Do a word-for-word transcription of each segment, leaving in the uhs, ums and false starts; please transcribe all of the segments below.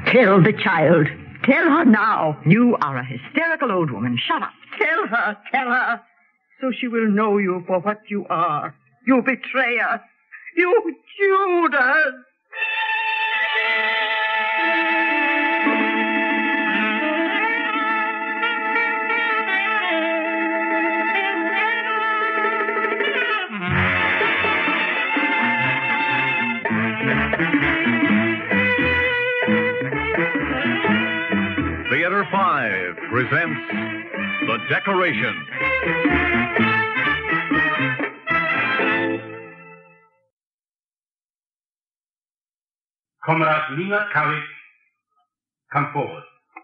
Tell the child. Tell her now. You are a hysterical old woman. Shut up. Tell her, tell her, so she will know you for what you are. You betrayer. You Judas. Theater five presents The Decoration. Comrade Lena Carrick, come forward.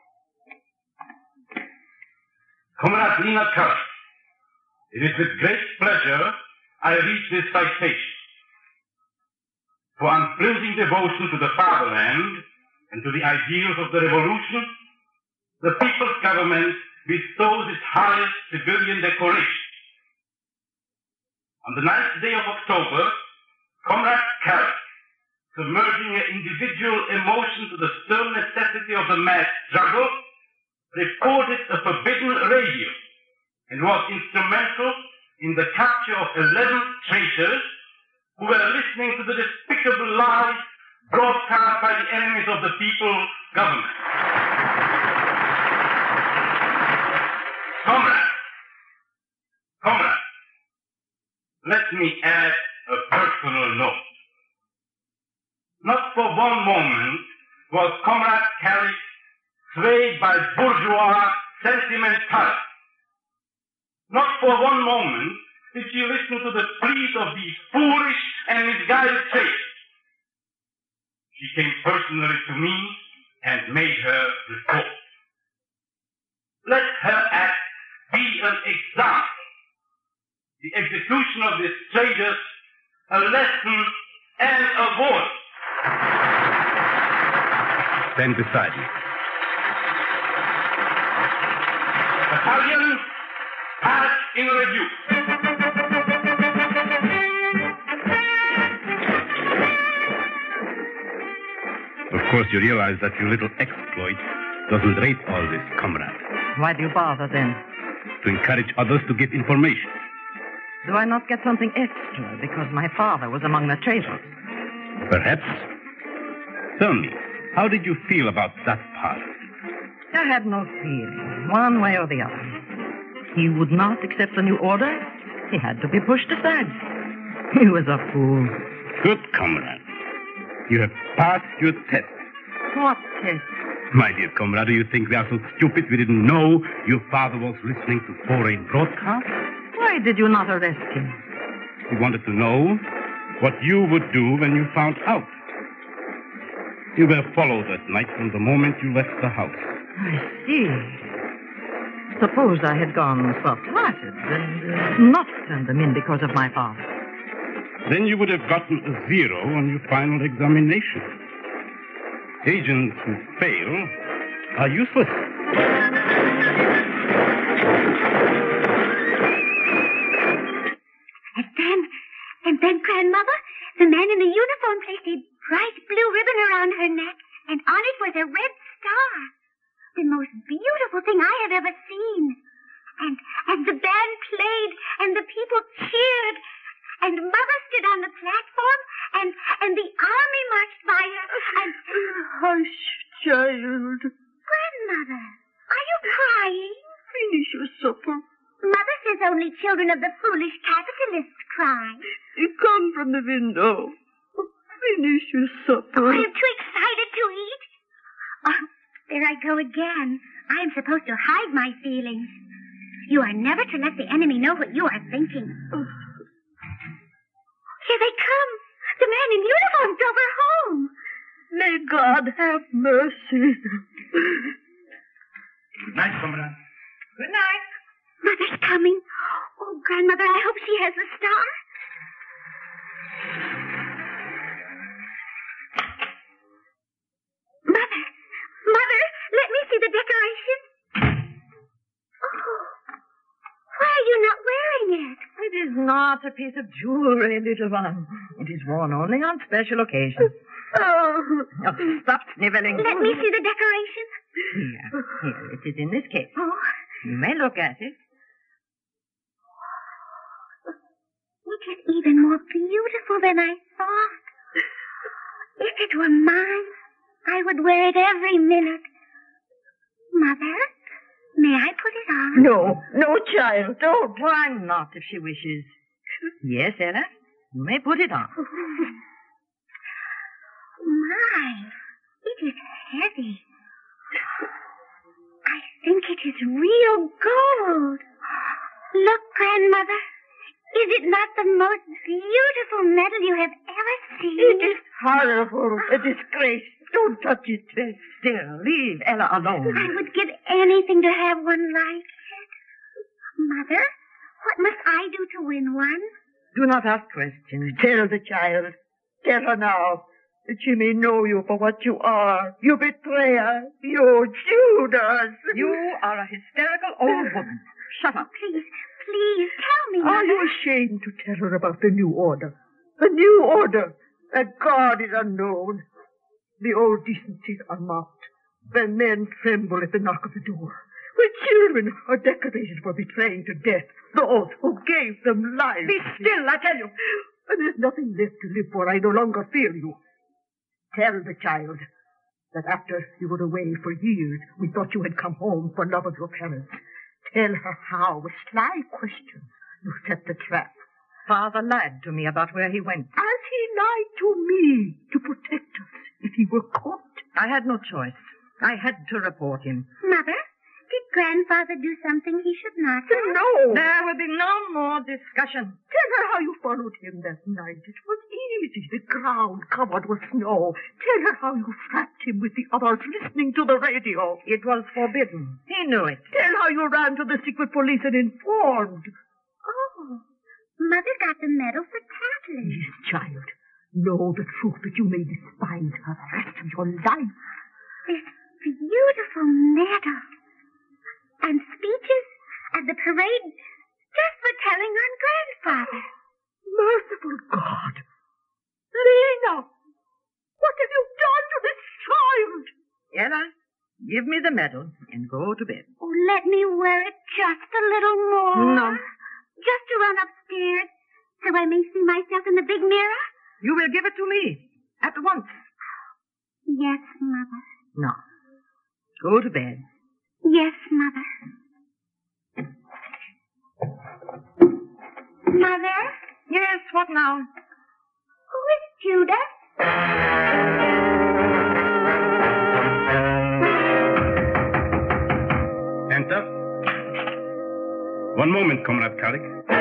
Comrade Lena Carrick, it is with great pleasure I read this citation. For unflinching devotion to the fatherland and to the ideals of the revolution, the People's Government bestows its highest civilian decoration. On the ninth day of October, Comrade Carrick, submerging her individual emotion to the stern necessity of the mass struggle, reported a forbidden radio and was instrumental in the capture of eleven traitors who were listening to the despicable lies broadcast by the enemies of the People's Government. Comrade, comrade, let me add a personal note. Not for one moment was Comrade Carrick swayed by bourgeois sentimentality. Not for one moment did she listen to the pleas of these foolish and misguided traitors. She came personally to me and made her report. Let her act be an example. The execution of these traitors a lesson and a voice. Stand beside me. Battalion, pass in review. Of course, you realize that your little exploit doesn't rate all this, comrade. Why do you bother, then? To encourage others to get information. Do I not get something extra because my father was among the traitors? Perhaps. Tell me, how did you feel about that part? I had no feeling, one way or the other. He would not accept the new order. He had to be pushed aside. He was a fool. Good, comrade. You have passed your test. What test? My dear comrade, do you think we are so stupid we didn't know your father was listening to foreign broadcasts? Why did you not arrest him? He wanted to know what you would do when you found out. You were followed that night from the moment you left the house. I see. Suppose I had gone soft-hearted and uh, not turned them in because of my father. Then you would have gotten a zero on your final examination. Agents who fail are useless. And then, and then, Grandmother, the man in the uniform placed a bright blue ribbon around her neck, and on it was a red star. The most beautiful thing I have ever seen. And, and the band played, and the people cheered, and Mother stood on the platform, and, and the army marched by her, and... Hush, child. Grandmother, are you crying? Finish your supper. Mother says only children of the foolish capitalists cry. Come from the window. Finish your supper. Oh, I'm too excited to eat. Oh, there I go again. I'm supposed to hide my feelings. You are never to let the enemy know what you are thinking. Oh. Here they come. The man in uniform drove her home. May God have mercy. Good night, comrade. Good night. Mother's coming. Oh, Grandmother, I hope she has the star. Mother, Mother, let me see the decoration. Oh, why are you not wearing it? It is not a piece of jewelry, little one. It is worn only on special occasions. Oh. Oh, stop sniveling. Let me see the decoration. Here, here, it is in this case. Oh, You may look at it. it is even more beautiful than I thought. If it were mine, I would wear it every minute. Mother, may I put it on? No, no, child, don't. Why not, if she wishes? Yes, Ella, you may put it on. My, it is heavy. I think it is real gold. Look, Grandmother. Is it not the most beautiful medal you have ever seen? It is horrible, a disgrace. Don't touch it. Stay still. Leave Ella alone. I would give anything to have one like it. Mother, what must I do to win one? Do not ask questions. Tell the child. Tell her now that she may know you for what you are. You betrayer. You Judas. You are a hysterical old woman. Shut up. Please, please tell me, Mother. Are you ashamed to tell her about the new order? The new order. That God is unknown. The old decencies are mocked. The men tremble at the knock of the door. Where children are decorated for betraying to death those who gave them life. Be still, I tell you. And there's nothing left to live for. I no longer fear you. Tell the child that after you were away for years, we thought you had come home for love of your parents. Tell her how, with sly questions, you set the trap. Father lied to me about where he went. As he lied to me to protect us if he were caught. I had no choice. I had to report him. Mother, did Grandfather do something he should not have? No! There will be no more discussion. Tell her how you followed him that night. It was easy, the ground covered with snow. Tell her how you trapped him with the others listening to the radio. It was forbidden. He knew it. Tell how you ran to the secret police and informed. Oh, Mother got the medal for tattling. Yes, child. Know the truth that you may despise her the rest of your life. This beautiful medal. And speeches at the parade just for telling on Grandfather. Merciful God. Lena, what have you done to this child? Ella, give me the medal and go to bed. Oh, let me wear it just a little more. No. Just to run upstairs so I may see myself in the big mirror? You will give it to me at once. Yes, Mother. No. Go to bed. Yes, Mother. Mother? Yes, what now? Who is Judas? Enter. One moment, Comrade Carrick.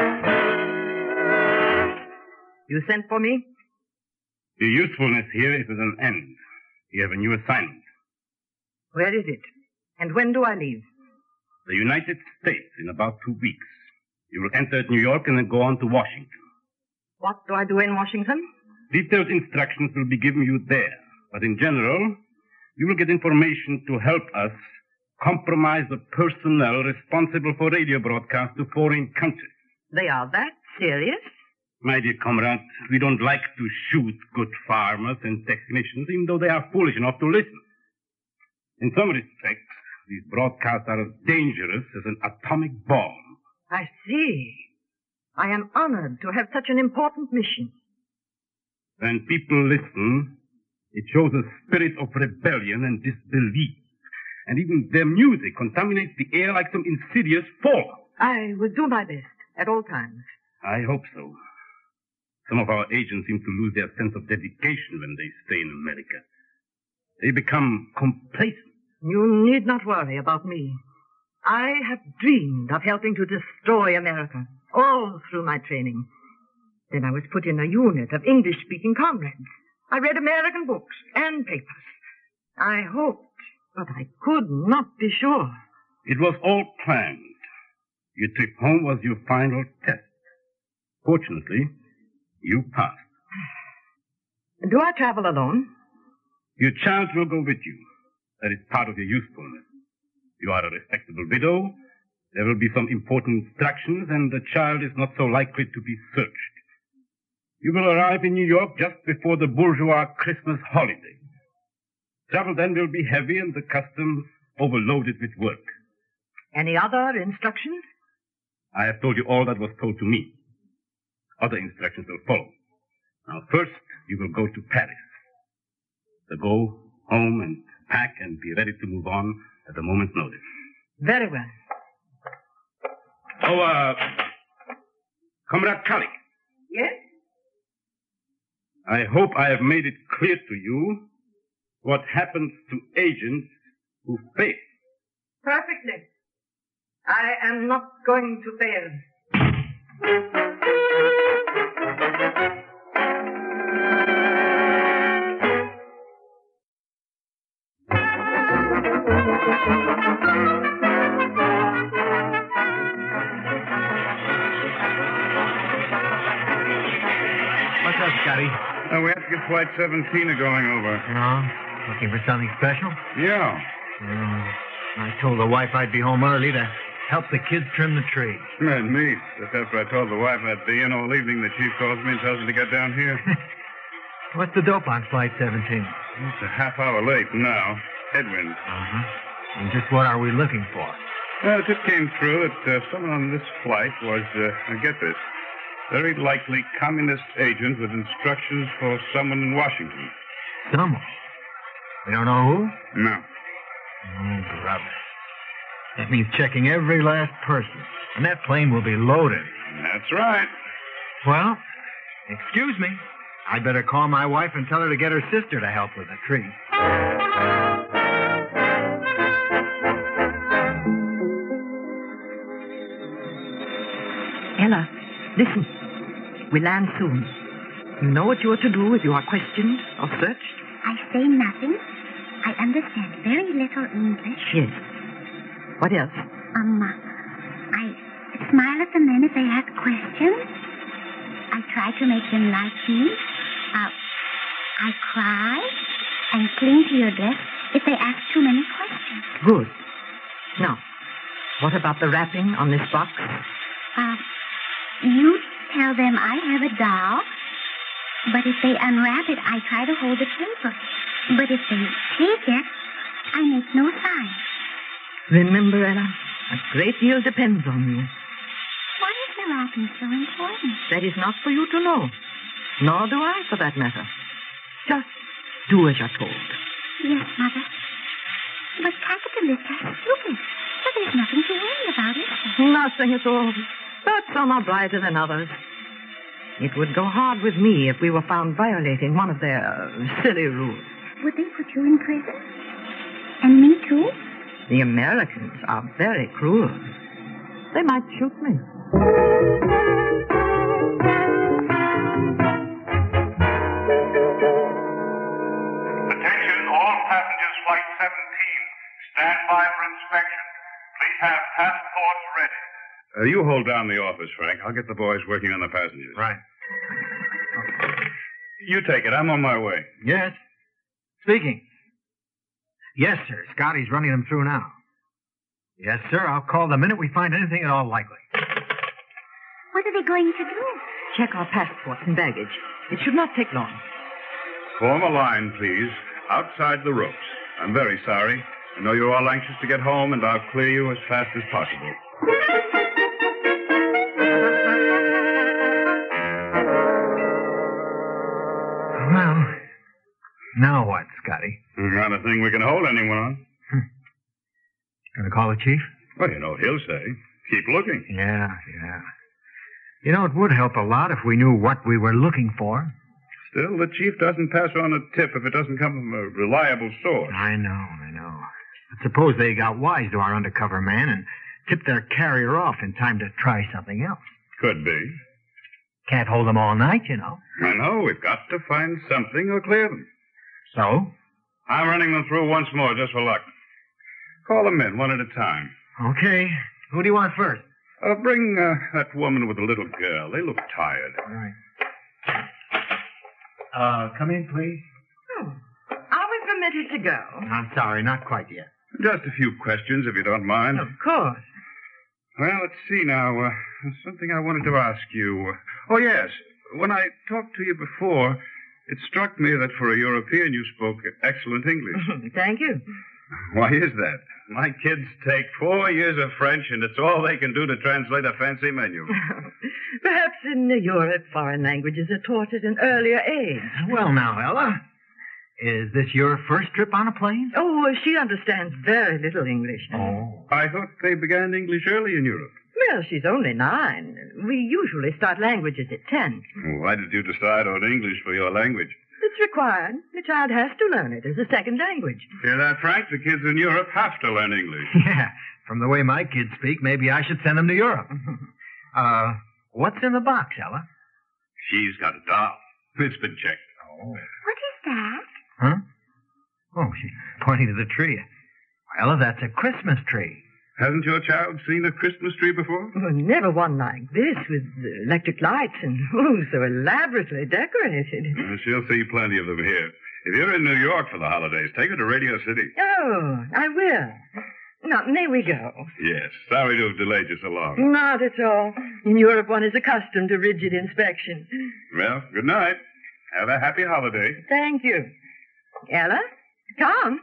You sent for me? Your usefulness here is at an end. You have a new assignment. Where is it? And when do I leave? The United States in about two weeks. You will enter at New York and then go on to Washington. What do I do in Washington? Detailed instructions will be given you there. But in general, you will get information to help us compromise the personnel responsible for radio broadcasts to foreign countries. They are that serious? My dear comrade, we don't like to shoot good farmers and technicians, even though they are foolish enough to listen. In some respects, these broadcasts are as dangerous as an atomic bomb. I see. I am honored to have such an important mission. When people listen, it shows a spirit of rebellion and disbelief. And even their music contaminates the air like some insidious fallout. I will do my best at all times. I hope so. Some of our agents seem to lose their sense of dedication when they stay in America. They become complacent. You need not worry about me. I have dreamed of helping to destroy America all through my training. Then I was put in a unit of English-speaking comrades. I read American books and papers. I hoped, but I could not be sure. It was all planned. Your trip home was your final test. Fortunately, you passed. Do I travel alone? Your child will go with you. That is part of your usefulness. You are a respectable widow. There will be some important instructions, and the child is not so likely to be searched. You will arrive in New York just before the bourgeois Christmas holiday. Travel then will be heavy and the customs overloaded with work. Any other instructions? I have told you all that was told to me. Other instructions will follow. Now, first, you will go to Paris. So go home and pack and be ready to move on at a moment's notice. Very well. Oh, uh, Comrade Kalik. Yes? I hope I have made it clear to you what happens to agents who fail. Perfectly. I am not going to fail. What's up, Scotty? Uh, we have to get Flight seventeen are going over. No? Looking for something special? Yeah. Mm, I told the wife I'd be home early to help the kids trim the tree. And me. Just after I told the wife I'd be in all evening, the chief calls me and tells me to get down here. What's the dope on Flight seventeen? It's a half hour late now. Headwind. Uh-huh. And just what are we looking for? Well, it just came through that uh, someone on this flight was, uh, get this, very likely communist agent with instructions for someone in Washington. Someone? We don't know who? No. Oh, brother. That means checking every last person. And that plane will be loaded. That's right. Well, excuse me. I'd better call my wife and tell her to get her sister to help with the tree. Ella, listen. We land soon. You know what you are to do if you are questioned or searched? I say nothing. I understand very little English. Yes. What else? Um, I smile at the men if they ask questions. I try to make them like me. Uh, I cry and cling to your dress if they ask too many questions. Good. Now, what about the wrapping on this box? Uh, you tell them I have a doll, but if they unwrap it, I try to hold the paper. But if they take it, I make no sign. Remember, Ella, a great deal depends on you. Why is the wrapping so important? That is not for you to know. Nor do I, for that matter. Just do as you're told. Yes, Mother. But capitalists are stupid. So there's nothing to worry about, is there? Nothing at all. But some are brighter than others. It would go hard with me if we were found violating one of their silly rules. Would they put you in prison? And me, too? The Americans are very cruel. They might shoot me. Attention, all passengers, Flight seventeen. Stand by for inspection. Please have passports ready. Uh, you hold down the office, Frank. I'll get the boys working on the passengers. Right. You take it. I'm on my way. Yes. Speaking. Yes, sir. Scotty's running them through now. Yes, sir. I'll call the minute we find anything at all likely. What are they going to do? Check our passports and baggage. It should not take long. Form a line, please, outside the ropes. I'm very sorry. I know you're all anxious to get home, and I'll clear you as fast as possible. Well, now what, Scotty? Not a thing we can hold anyone on. Hmm. Gonna call the chief? Well, you know what he'll say. Keep looking. Yeah, yeah. You know, it would help a lot if we knew what we were looking for. Still, the chief doesn't pass on a tip if it doesn't come from a reliable source. I know, I know. But suppose they got wise to our undercover man and tipped their carrier off in time to try something else. Could be. Can't hold them all night, you know. I know. We've got to find something or clear them. So? I'm running them through once more just for luck. Call them in one at a time. Okay. Who do you want first? Uh, bring uh, that woman with the little girl. They look tired. All right. Uh, come in, please. Oh. Are we permitted to go? I'm sorry, not quite yet. Just a few questions, if you don't mind. Of course. Well, let's see now. Uh, there's something I wanted to ask you. Oh, yes. when I talked to you before, it struck me that for a European you spoke excellent English. Thank you. Why is that? My kids take four years of French, and it's all they can do to translate a fancy menu. Perhaps in Europe, foreign languages are taught at an earlier age. Well, now, Ella, is this your first trip on a plane? Oh, she understands very little English. Oh. I thought they began English early in Europe. Well, she's only nine. We usually start languages at ten. Why did you decide on English for your language? It's required. The child has to learn it as a second language. Hear that, Frank? The kids in Europe have to learn English. Yeah, from the way my kids speak, maybe I should send them to Europe. uh, what's in the box, Ella? She's got a doll. It's been checked. Oh. What is that? Huh? Oh, she's pointing to the tree. Ella, that's a Christmas tree. Hasn't your child seen a Christmas tree before? Oh, never one like this, with electric lights and, oh, so elaborately decorated. Uh, she'll see plenty of them here. If you're in New York for the holidays, take her to Radio City. Oh, I will. Now, may we go? Yes. Sorry to have delayed you so long. Not at all. In Europe, one is accustomed to rigid inspection. Well, good night. Have a happy holiday. Thank you. Ella? Tom?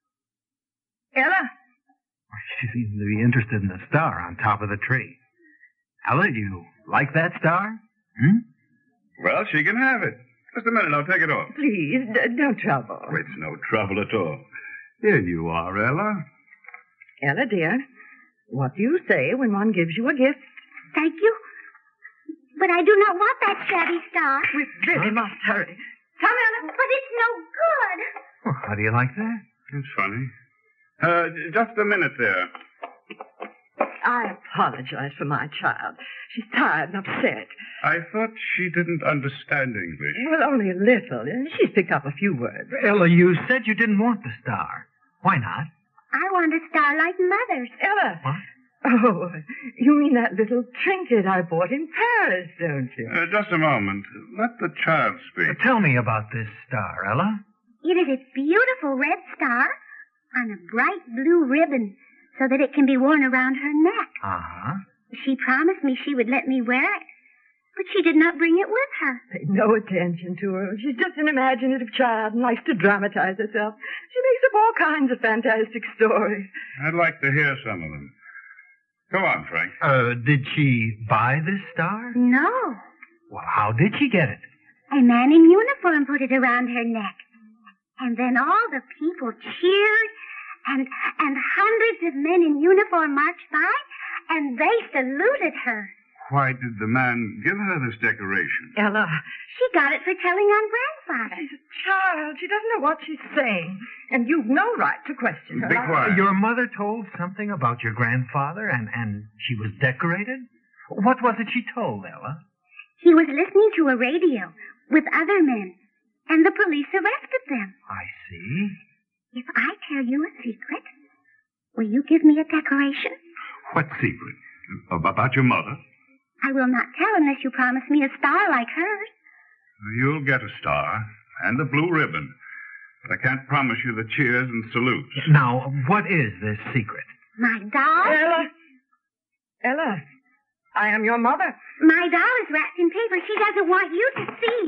Ella? She seems to be interested in the star on top of the tree. Ella, you like that star? Hmm? Well, she can have it. Just a minute, I'll take it off. Please, d- don't trouble. Oh, it's no trouble at all. Here you are, Ella. Ella, dear, what do you say when one gives you a gift? Thank you. But I do not want that shabby star. We really must hurry. Come, Ella. But it's no good. Well, how do you like that? That's funny. Uh, just a minute there. I apologize for my child. She's tired and upset. I thought she didn't understand English. Well, only a little. She's picked up a few words. Ella, you said you didn't want the star. Why not? I want a star like Mother's. Ella. What? Oh, you mean that little trinket I bought in Paris, don't you? Uh, just a moment. Let the child speak. Uh, tell me about this star, Ella. It is a beautiful red star on a bright blue ribbon so that it can be worn around her neck. Uh-huh. She promised me she would let me wear it, but she did not bring it with her. Pay no attention to her. She's just an imaginative child and likes to dramatize herself. She makes up all kinds of fantastic stories. I'd like to hear some of them. Go on, Frank. Uh, did she buy this star? No. Well, how did she get it? A man in uniform put it around her neck. And then all the people cheered, and and hundreds of men in uniform marched by, and they saluted her. Why did the man give her this decoration? Ella. She got it for telling on Grandfather. She's a child. She doesn't know what she's saying. And you've no right to question her. Be quiet. Your mother told something about your grandfather, and, and she was decorated? What was it she told, Ella? He was listening to a radio with other men, and the police arrested them. I see. If I tell you a secret, will you give me a decoration? What secret? About your mother? I will not tell unless you promise me a star like hers. You'll get a star and a blue ribbon. But I can't promise you the cheers and salutes. Now, what is this secret? My doll? Ella. Ella. I am your mother. My doll is wrapped in paper. She doesn't want you to see.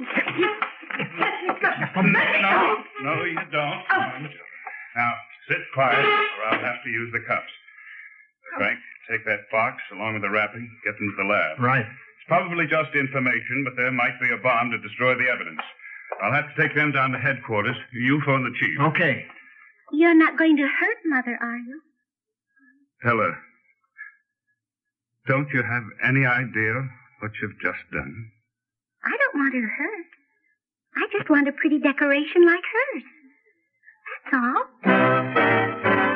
No, no, you don't. Now, sit quiet, or I'll have to use the cuffs. Frank, take that box along with the wrapping, get them to the lab. Right. It's probably just information, but there might be a bomb to destroy the evidence. I'll have to take them down to headquarters. You phone the chief. Okay. You're not going to hurt Mother, are you? Ella, don't you have any idea what you've just done? I don't want her hurt. I just want a pretty decoration like hers. That's all.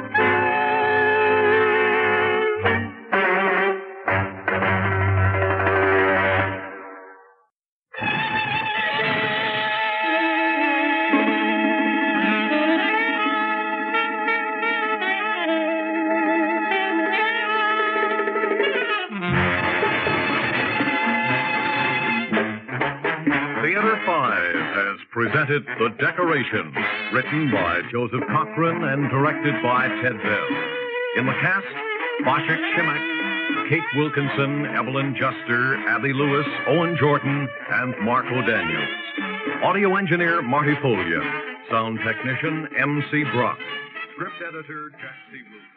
Theater five has presented The Decoration, written by Joseph Cochran and directed by Ted Bell. In the cast, Boschek Shimak, Kate Wilkinson, Evelyn Juster, Abby Lewis, Owen Jordan, and Marco Daniels. Audio engineer, Marty Folia. Sound technician, M C Brock. Script editor, Jack C. Root.